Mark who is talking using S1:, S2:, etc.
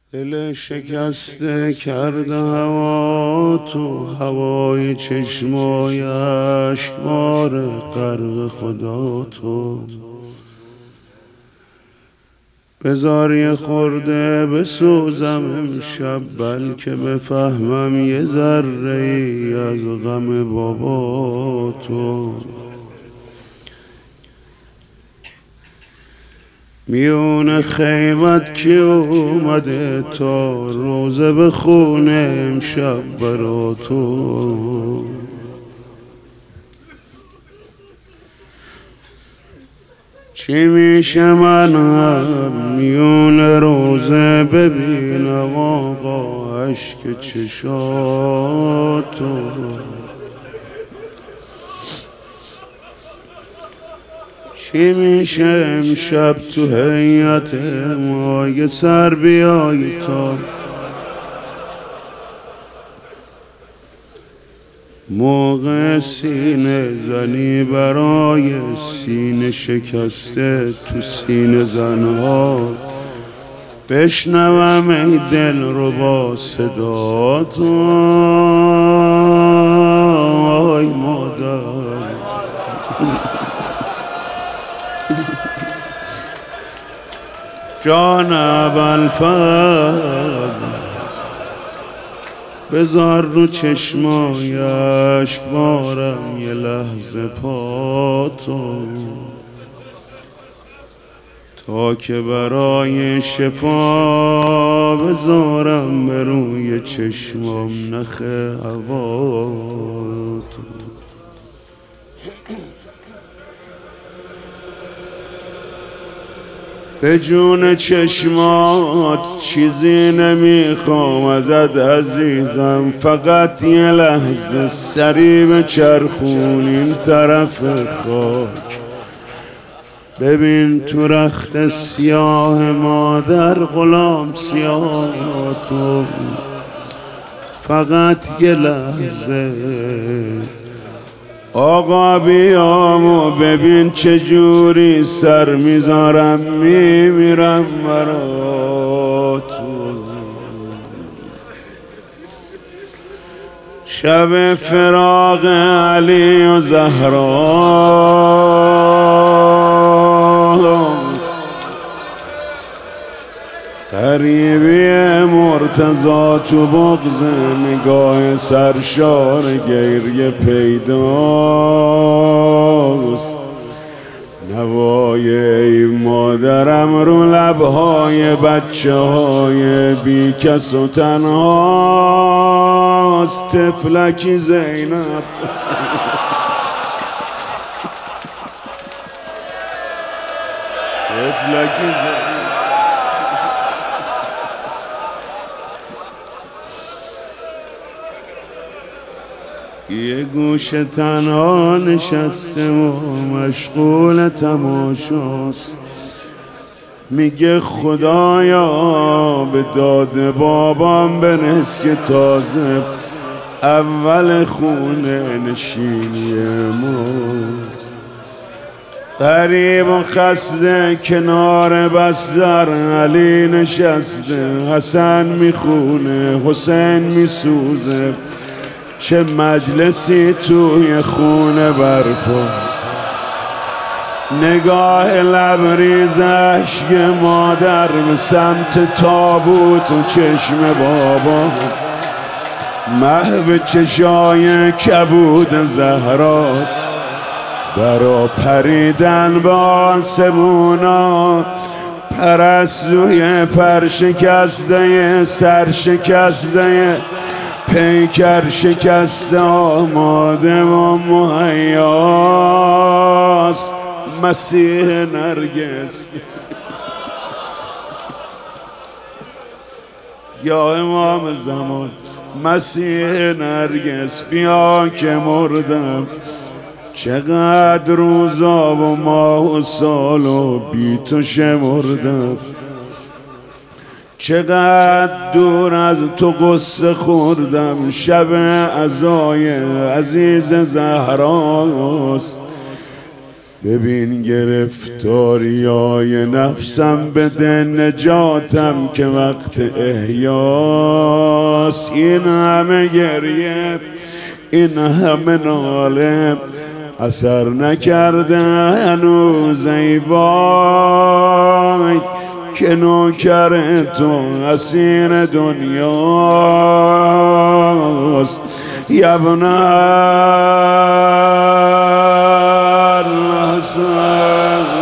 S1: دل شکسته کرده هوا تو هوای چشمای اشکبار غرق خدا تو بذار یه خورده بسوزم امشب بلکه بفهمم یه ذره ای از غم بابا تو میون خیمت کی اومده تا روزه بخونه امشب برا تو چی میشه من هم میون روزه ببینم آقا اشک چشاتو چی میشه امشب تو هیئت ما یه سر بیایی تا موقع سینه زنی برای سینه شکسته تو سینه زنها بشنوم ای دل رو با صدا تو آی مادر جان ابوالفضل بذار رو چشمای اشکبارم یه لحظه پاتو تا که برای شفا بذارم به روی چشمام نخ هواتو به جون چشمات چیزی نمیخوام ازت عزیزم فقط یه لحظه سری به چرخون این طرف خاک ببین تو رخت سیاه مادر غلام سیاه تو فقط یه لحظه آقا بیامو ببین چجوری سر میذارم میمیرم برا تو شب فراق علی و زهراست غریبی مرتضی تو بغض نگاه سرشار گریه پیداست نوای ای مادرم رو لبهای بچه های بی کس و تنهاست طفلکی زینب طفلکی زینب یه گوش تنها نشسته و مشغول تماشاست میگه خدایا به داد بابام برس که تازه اول خونه نشینی ماست غریب و خسته کنار بستر علی نشسته حسن میخونه حسین میسوزه چه مجلسی توی خونه برپاست نگاه لبریز اشک مادر به سمت تابوت و چشم بابا محو چشای کبود زهراست برا پریدن به آسمونا پرستوی پرشکسته سرشکسته پیکر شکسته آماده و مهیاست مسیح نرگس یا امام زمان مسیح نرگس بیا که مردم چقدر روزا و ماه و سال و بی تو شمردم چقدر دور از تو قصه خوردم شب عزای عزیز زهراست ببین گرفتاریای نفسم بده نجاتم که وقت احیاست. این همه گریه، این همه ناله اثر نکرده هنوز ای وای که نوکر تو اسیر دنیاست. یبنا الحسن